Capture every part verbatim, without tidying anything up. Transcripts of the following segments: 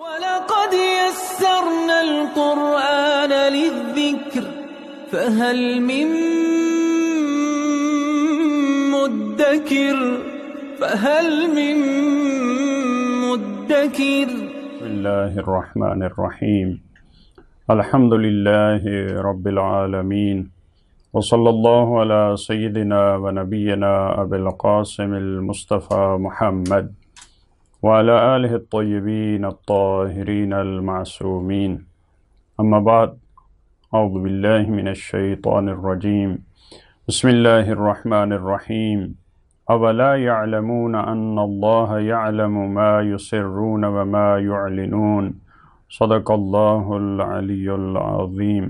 وَلَقَدْ يَسَّرْنَا الْقُرْآنَ لِلذِّكْرِ فَهَلْ مِن مُّدَّكِرٍ فَهَلْ مِن مُّدَّكِرٍ بسم اللہ الرحمن الرحیم الحمد للہ رب العالمین وصلی اللہ علی سیدنا و نبینا ابی القاسم المصطفى محمد وعلى آلہ الطیبین الطاہرین المعصومین اما بعد اعوذ باللہ من الشیطان الرجیم بسم اللہ الرحمن الرحیم اولا يعلمون ان اللہ يعلم ما يسرون وما يعلنون صدق اللہ العلی العظیم۔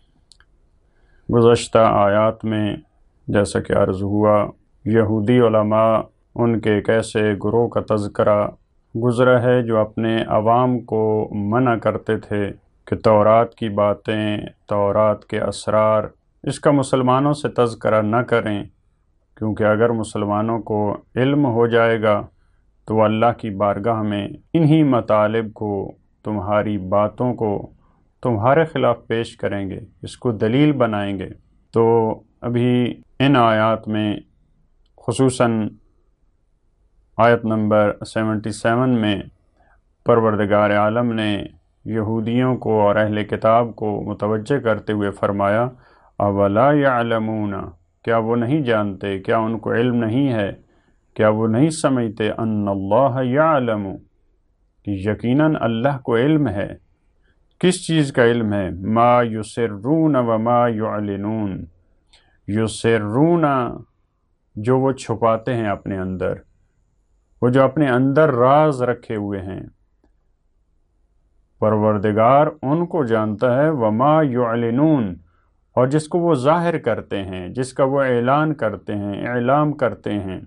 گزشتہ آیات میں جیسا کہ عرض ہوا، یہودی علماء ان کے ایک ایسے گروہ کا تذکرہ گزرا ہے جو اپنے عوام کو منع کرتے تھے کہ تورات کی باتیں، تورات کے اسرار، اس کا مسلمانوں سے تذکرہ نہ کریں، کیونکہ اگر مسلمانوں کو علم ہو جائے گا تو وہ اللہ کی بارگاہ میں انہی مطالب کو، تمہاری باتوں کو تمہارے خلاف پیش کریں گے، اس کو دلیل بنائیں گے۔ تو ابھی ان آیات میں خصوصاً آیت نمبر سیونٹی سیون میں پروردگار عالم نے یہودیوں کو اور اہل کتاب کو متوجہ کرتے ہوئے فرمایا اولا یعلمون، کیا وہ نہیں جانتے، کیا ان کو علم نہیں ہے، کیا وہ نہیں سمجھتے ان اللہ یعلم، کہ یقیناً اللہ کو علم ہے۔ کس چیز کا علم ہے؟ ما یسرون وما یعلنون، یسرون جو وہ چھپاتے ہیں اپنے اندر، وہ جو اپنے اندر راز رکھے ہوئے ہیں، پروردگار ان کو جانتا ہے۔ وما یعلنون، اور جس کو وہ ظاہر کرتے ہیں، جس کا وہ اعلان کرتے ہیں، اعلام کرتے ہیں،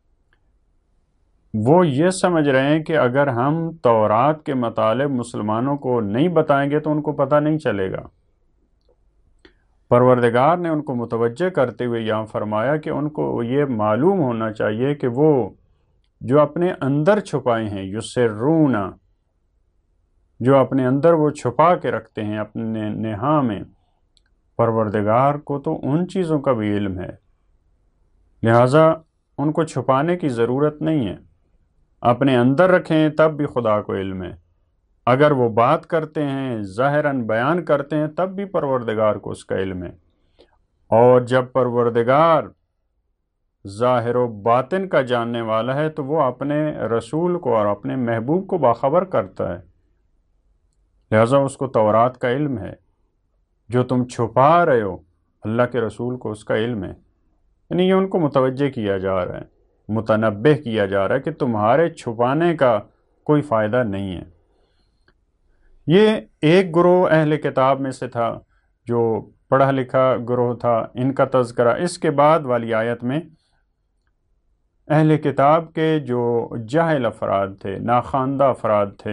وہ یہ سمجھ رہے ہیں کہ اگر ہم تورات کے مطالب مسلمانوں کو نہیں بتائیں گے تو ان کو پتہ نہیں چلے گا۔ پروردگار نے ان کو متوجہ کرتے ہوئے یہاں فرمایا کہ ان کو یہ معلوم ہونا چاہیے کہ وہ جو اپنے اندر چھپائے ہیں، یسرون، جو اپنے اندر وہ چھپا کے رکھتے ہیں اپنے نہا میں، پروردگار کو تو ان چیزوں کا بھی علم ہے، لہٰذا ان کو چھپانے کی ضرورت نہیں ہے۔ اپنے اندر رکھیں تب بھی خدا کو علم ہے، اگر وہ بات کرتے ہیں، ظاہراً بیان کرتے ہیں، تب بھی پروردگار کو اس کا علم ہے۔ اور جب پروردگار ظاہر و باطن کا جاننے والا ہے تو وہ اپنے رسول کو اور اپنے محبوب کو باخبر کرتا ہے، لہذا اس کو تورات کا علم ہے۔ جو تم چھپا رہے ہو، اللہ کے رسول کو اس کا علم ہے، یعنی یہ ان کو متوجہ کیا جا رہا ہے، متنبہ کیا جا رہا ہے کہ تمہارے چھپانے کا کوئی فائدہ نہیں ہے۔ یہ ایک گروہ اہل کتاب میں سے تھا جو پڑھا لکھا گروہ تھا، ان کا تذکرہ۔ اس کے بعد والی آیت میں اہل کتاب کے جو جاہل افراد تھے، ناخواندہ افراد تھے،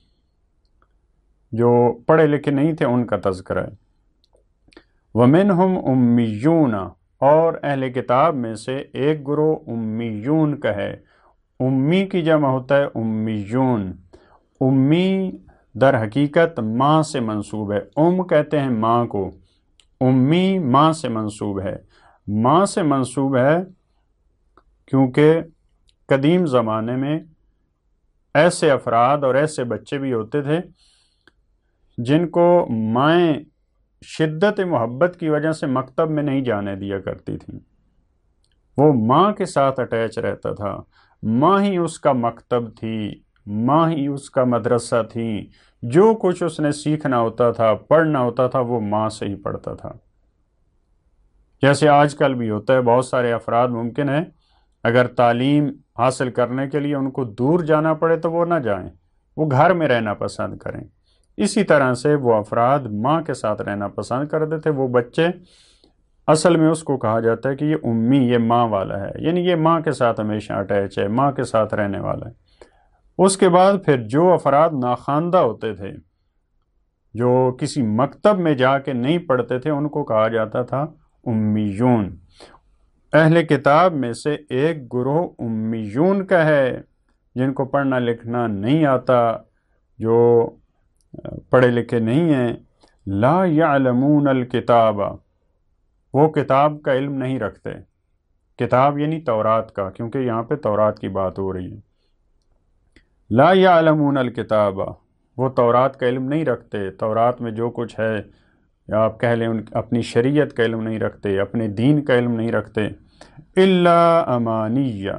جو پڑھے لکھے نہیں تھے، ان کا تذکرہ ہے۔ وَمِنْهُمْ أُمِّيُّونَ، اور اہل کتاب میں سے ایک گروہ امیون کا ہے۔ امی کی جمع ہوتا ہے امیون۔ امی در حقیقت ماں سے منسوب ہے، ام کہتے ہیں ماں کو، امی ماں سے منسوب ہے۔ ماں سے منسوب ہے کیونکہ قدیم زمانے میں ایسے افراد اور ایسے بچے بھی ہوتے تھے جن کو مائیں شدت محبت کی وجہ سے مکتب میں نہیں جانے دیا کرتی تھیں۔ وہ ماں کے ساتھ اٹیچ رہتا تھا، ماں ہی اس کا مکتب تھی، ماں ہی اس کا مدرسہ تھی، جو کچھ اس نے سیکھنا ہوتا تھا، پڑھنا ہوتا تھا، وہ ماں سے ہی پڑھتا تھا۔ جیسے آج کل بھی ہوتا ہے، بہت سارے افراد ممکن ہے اگر تعلیم حاصل کرنے کے لیے ان کو دور جانا پڑے تو وہ نہ جائیں، وہ گھر میں رہنا پسند کریں۔ اسی طرح سے وہ افراد ماں کے ساتھ رہنا پسند کرتے تھے۔ وہ بچے اصل میں اس کو کہا جاتا ہے کہ یہ امی، یہ ماں والا ہے، یعنی یہ ماں کے ساتھ ہمیشہ اٹیچ ہے، ماں کے ساتھ رہنے والا ہے۔ اس کے بعد پھر جو افراد ناخواندہ ہوتے تھے، جو کسی مکتب میں جا کے نہیں پڑھتے تھے، ان کو کہا جاتا تھا امیون۔ اہل کتاب میں سے ایک گروہ امیون کا ہے، جن کو پڑھنا لکھنا نہیں آتا، جو پڑھے لکھے نہیں ہیں، لا یعلمون الکتاب، وہ کتاب کا علم نہیں رکھتے. کتاب یعنی تورات کا، کیونکہ یہاں پہ تورات کی بات ہو رہی ہے. لا یعلمون الکتاب، وہ تورات کا علم نہیں رکھتے، تورات میں جو کچھ ہے، یا آپ کہہ لیں ان اپنی شریعت کا علم نہیں رکھتے، اپنے دین کا علم نہیں رکھتے. الا امانیہ،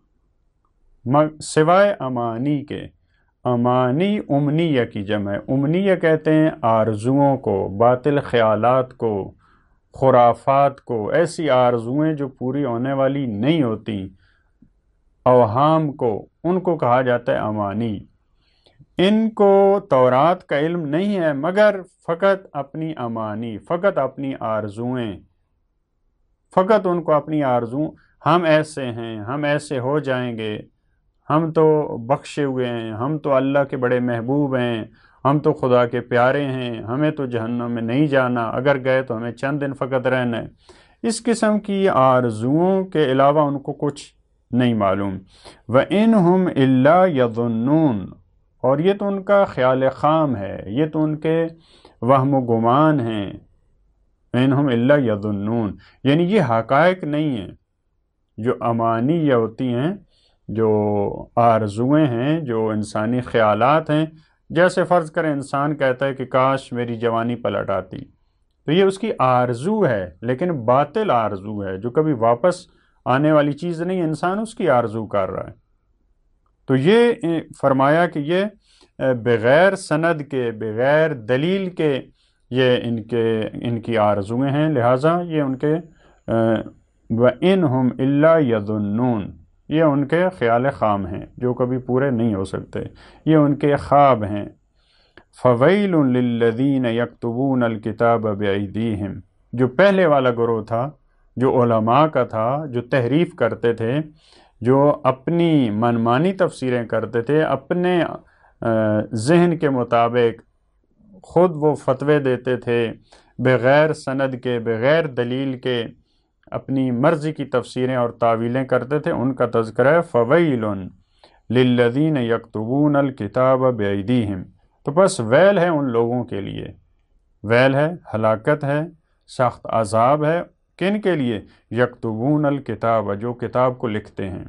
سوائے امانی کے. امانی امنیہ کی جمع ہے. امنیہ کہتے ہیں آرزوؤں کو، باطل خیالات کو، خرافات کو، ایسی آرزوئیں جو پوری ہونے والی نہیں ہوتی، اوہام کو، ان کو کہا جاتا ہے امانی. ان کو تورات کا علم نہیں ہے، مگر فقط اپنی امانی، فقط اپنی آرزوئیں، فقط ان کو اپنی آرزو، ہم ایسے ہیں، ہم ایسے ہو جائیں گے، ہم تو بخشے ہوئے ہیں، ہم تو اللہ کے بڑے محبوب ہیں، ہم تو خدا کے پیارے ہیں، ہمیں تو جہنم میں نہیں جانا، اگر گئے تو ہمیں چند دن فقط رہنا ہے. اس قسم کی آرزوؤں کے علاوہ ان کو کچھ نہیں معلوم. وَإِنْهُمْ إِلَّا يَظُنُّونَ، اور یہ تو ان کا خیال خام ہے، یہ تو ان کے وہم و گمان ہیں. وَإِنْهُمْ إِلَّا يَظُنُّونَ، یعنی یہ حقائق نہیں ہیں. جو امانی یہ ہوتی ہیں، جو آرزویں ہیں، جو انسانی خیالات ہیں، جیسے فرض کریں انسان کہتا ہے کہ کاش میری جوانی پلٹ آتی، تو یہ اس کی آرزو ہے، لیکن باطل آرزو ہے، جو کبھی واپس آنے والی چیز نہیں، انسان اس کی آرزو کر رہا ہے. تو یہ فرمایا کہ یہ بغیر سند کے، بغیر دلیل کے یہ ان کے ان کی آرزویں ہیں، لہٰذا یہ ان کے وَإِنْهُمْ إِلَّا يَظُنُّونَ، یہ ان کے خیال خام ہیں جو کبھی پورے نہیں ہو سکتے، یہ ان کے خواب ہیں. فَوَيْلٌ لِلَّذِينَ يَكْتُبُونَ الْكِتَابَ بِأَيْدِيهِمْ، جو پہلے والا گروہ تھا، جو علماء کا تھا، جو تحریف کرتے تھے، جو اپنی منمانی تفسیریں کرتے تھے، اپنے ذہن کے مطابق خود وہ فتوے دیتے تھے، بغیر سند کے، بغیر دلیل کے، اپنی مرضی کی تفسیریں اور تعویلیں کرتے تھے، ان کا تذکرہ ہے. فَوَيْلٌ لِلَّذِينَ يَكْتُبُونَ الْكِتَابَ بِأَيْدِيهِمْ، تو بس ویل ہے ان لوگوں کے لیے، ویل ہے، ہلاکت ہے، سخت عذاب ہے. کن کے لیے؟ یکتبون الکتاب، جو کتاب کو لکھتے ہیں.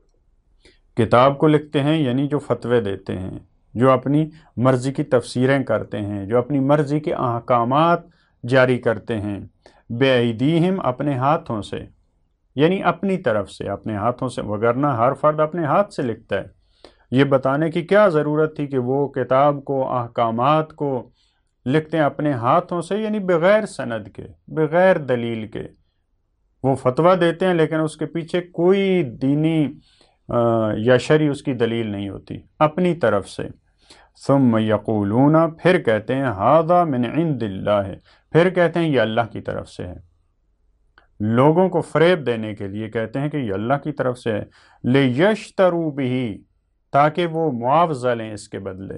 کتاب کو لکھتے ہیں یعنی جو فتوے دیتے ہیں، جو اپنی مرضی کی تفسیریں کرتے ہیں، جو اپنی مرضی کے احکامات جاری کرتے ہیں. بے ایدیہم، اپنے ہاتھوں سے، یعنی اپنی طرف سے، اپنے ہاتھوں سے، وگرنہ ہر فرد اپنے ہاتھ سے لکھتا ہے. یہ بتانے کی کیا ضرورت تھی کہ وہ کتاب کو، احکامات کو لکھتے ہیں اپنے ہاتھوں سے، یعنی بغیر سند کے، بغیر دلیل کے. وہ فتویٰ دیتے ہیں لیکن اس کے پیچھے کوئی دینی یا شرعی اس کی دلیل نہیں ہوتی، اپنی طرف سے. ثم یقولون، پھر کہتے ہیں ھذا من عند اللہ، پھر کہتے ہیں یہ اللہ کی طرف سے ہے. لوگوں کو فریب دینے کے لیے کہتے ہیں کہ یہ اللہ کی طرف سے ہے. لیشتروا بہ، تاکہ وہ معاوضہ لیں اس کے بدلے.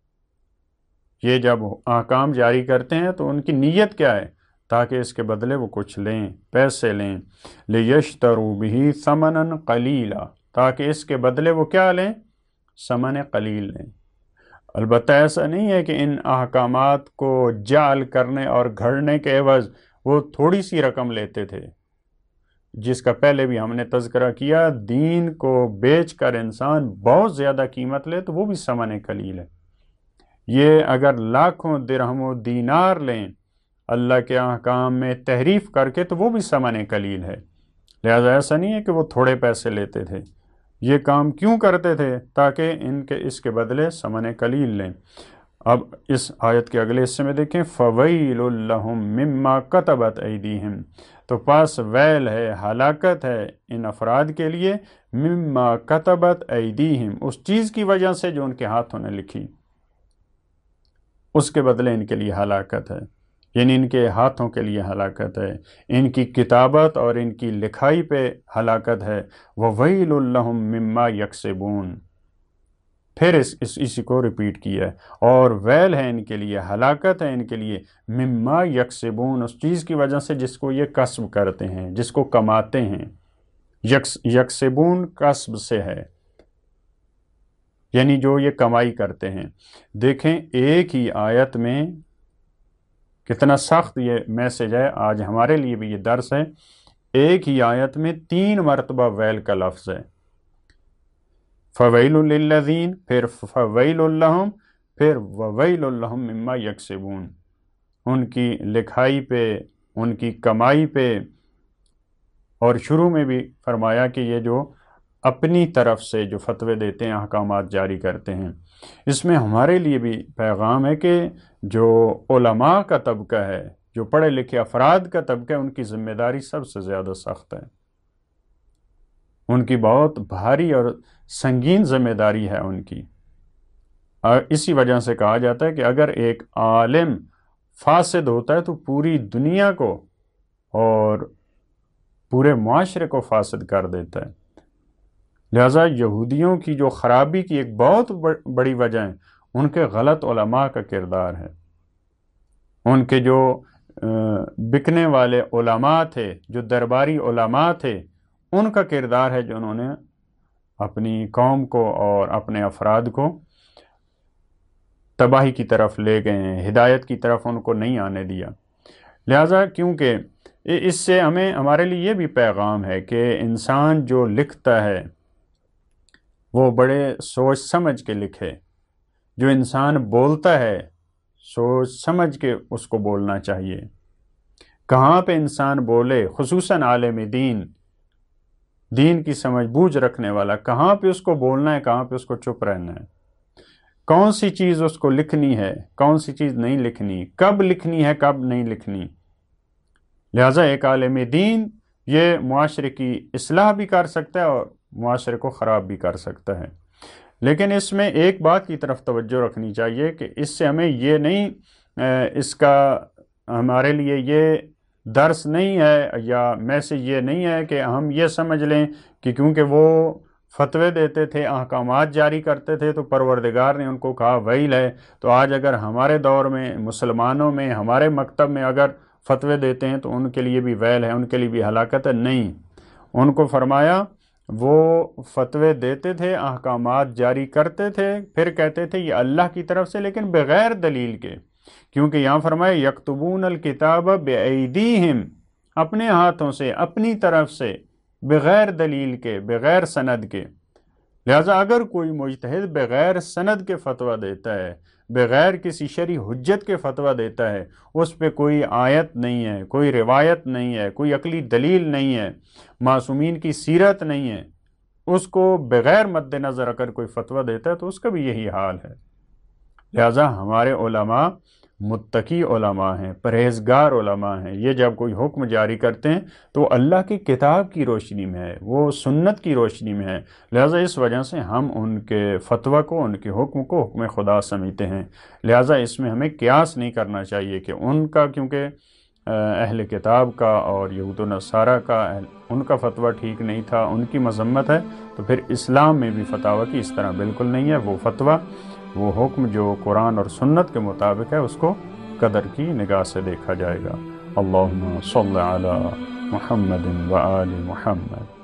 یہ جب احکام جاری کرتے ہیں تو ان کی نیت کیا ہے؟ تاکہ اس کے بدلے وہ کچھ لیں، پیسے لیں. لیشتروا بہ ثمنا قلیلا، تاکہ اس کے بدلے وہ کیا لیں؟ ثمن قلیل لیں. البتہ ایسا نہیں ہے کہ ان احکامات کو جعل کرنے اور گھڑنے کے عوض وہ تھوڑی سی رقم لیتے تھے، جس کا پہلے بھی ہم نے تذکرہ کیا. دین کو بیچ کر انسان بہت زیادہ قیمت لے تو وہ بھی ثمن قلیل ہے. یہ اگر لاکھوں درہم و دینار لیں اللہ کے احکام میں تحریف کر کے تو وہ بھی ثمن قلیل ہے. لہذا ایسا نہیں ہے کہ وہ تھوڑے پیسے لیتے تھے. یہ کام کیوں کرتے تھے؟ تاکہ ان کے اس کے بدلے ثمن قلیل لیں. اب اس آیت کے اگلے حصے میں دیکھیں فَوَيْلٌ لَهُم مِّمَّا كَتَبَتْ أَيْدِيهِمْ، تو پاس ویل ہے، ہلاکت ہے ان افراد کے لیے، مِّمَّا كَتَبَتْ أَيْدِيهِمْ، اس چیز کی وجہ سے جو ان کے ہاتھوں نے لکھی، اس کے بدلے ان کے لیے ہلاکت ہے. یعنی ان کے ہاتھوں کے لیے ہلاکت ہے، ان کی کتابت اور ان کی لکھائی پہ ہلاکت ہے. وَوَيْلٌ لَهُم مِّمَّا يَكْسِبُونَ، پھر اس, اس اسی کو ریپیٹ کیا ہے، اور ویل ہے ان کے لیے، ہلاکت ہے ان کے لیے، مما یکسبون، اس چیز کی وجہ سے جس کو یہ کسب کرتے ہیں، جس کو کماتے ہیں. یکس یکسبون کسب سے ہے، یعنی جو یہ کمائی کرتے ہیں۔ دیکھیں ایک ہی آیت میں کتنا سخت یہ میسج ہے، آج ہمارے لیے بھی یہ درس ہے۔ ایک ہی آیت میں تین مرتبہ ویل کا لفظ ہے، فَوَيْلٌ لِلَّذِينَ، پھر فَوَيْلٌ لَهُمْ، پھر وَوَيْلٌ لَهُمْ مِمَّا يَكْسِبُونَ، ان کی لکھائی پہ، ان کی کمائی پہ۔ اور شروع میں بھی فرمایا کہ یہ جو اپنی طرف سے جو فتوے دیتے ہیں، احکامات جاری کرتے ہیں، اس میں ہمارے لیے بھی پیغام ہے کہ جو علماء کا طبقہ ہے، جو پڑھے لکھے افراد کا طبقہ ہے، ان کی ذمہ داری سب سے زیادہ سخت ہے، ان کی بہت بھاری اور سنگین ذمہ داری ہے ان کی۔ اور اسی وجہ سے کہا جاتا ہے کہ اگر ایک عالم فاسد ہوتا ہے تو پوری دنیا کو اور پورے معاشرے کو فاسد کر دیتا ہے۔ لہذا یہودیوں کی جو خرابی کی ایک بہت بڑی وجہ ہے ان کے غلط علماء کا کردار ہے، ان کے جو بکنے والے علماء تھے، جو درباری علماء تھے، ان کا کردار ہے جو انہوں نے اپنی قوم کو اور اپنے افراد کو تباہی کی طرف لے گئے ہیں، ہدایت کی طرف ان کو نہیں آنے دیا۔ لہذا کیونکہ اس سے ہمیں ہمارے لیے یہ بھی پیغام ہے کہ انسان جو لکھتا ہے وہ بڑے سوچ سمجھ کے لکھے، جو انسان بولتا ہے سوچ سمجھ کے اس کو بولنا چاہیے۔ کہاں پہ انسان بولے، خصوصاً عالم دین، دین کی سمجھ بوجھ رکھنے والا، کہاں پہ اس کو بولنا ہے، کہاں پہ اس کو چپ رہنا ہے، کون سی چیز اس کو لکھنی ہے، کون سی چیز نہیں لکھنی، کب لکھنی ہے، کب نہیں لکھنی۔ لہٰذا ایک عالم دین یہ معاشرے کی اصلاح بھی کر سکتا ہے اور معاشرے کو خراب بھی کر سکتا ہے۔ لیکن اس میں ایک بات کی طرف توجہ رکھنی چاہیے کہ اس سے ہمیں یہ نہیں، اس کا ہمارے لیے یہ درس نہیں ہے یا میسج یہ نہیں ہے کہ ہم یہ سمجھ لیں کہ کیونکہ وہ فتوے دیتے تھے، احکامات جاری کرتے تھے تو پروردگار نے ان کو کہا ویل ہے، تو آج اگر ہمارے دور میں مسلمانوں میں ہمارے مکتب میں اگر فتوے دیتے ہیں تو ان کے لیے بھی ویل ہے، ان کے لیے بھی ہلاکت ہے۔ نہیں، ان کو فرمایا وہ فتوے دیتے تھے، احکامات جاری کرتے تھے، پھر کہتے تھے یہ اللہ کی طرف سے، لیکن بغیر دلیل کے، کیونکہ یہاں فرمایا یکتبون الکتاب بایدیہم، اپنے ہاتھوں سے، اپنی طرف سے، بغیر دلیل کے، بغیر سند کے۔ لہذا اگر کوئی مجتہد بغیر سند کے فتویٰ دیتا ہے، بغیر کسی شرعی حجت کے فتویٰ دیتا ہے، اس پہ کوئی آیت نہیں ہے، کوئی روایت نہیں ہے، کوئی عقلی دلیل نہیں ہے، معصومین کی سیرت نہیں ہے، اس کو بغیر مد نظر اگر کوئی فتویٰ دیتا ہے تو اس کا بھی یہی حال ہے۔ لہذا ہمارے علماء متقی علماء ہیں، پرہیزگار علماء ہیں، یہ جب کوئی حکم جاری کرتے ہیں تو اللہ کی کتاب کی روشنی میں ہے، وہ سنت کی روشنی میں ہے۔ لہذا اس وجہ سے ہم ان کے فتویٰ کو، ان کے حکم کو حکم خدا سمجھتے ہیں۔ لہذا اس میں ہمیں قیاس نہیں کرنا چاہیے کہ ان کا، کیونکہ اہل کتاب کا اور یہود و نصارہ کا ان کا فتویٰ ٹھیک نہیں تھا، ان کی مذمت ہے، تو پھر اسلام میں بھی فتاویٰ کی اس طرح بالکل نہیں ہے۔ وہ فتویٰ، وہ حکم جو قرآن اور سنت کے مطابق ہے، اس کو قدر کی نگاہ سے دیکھا جائے گا۔ اللہم صلی علی محمد و آل محمد۔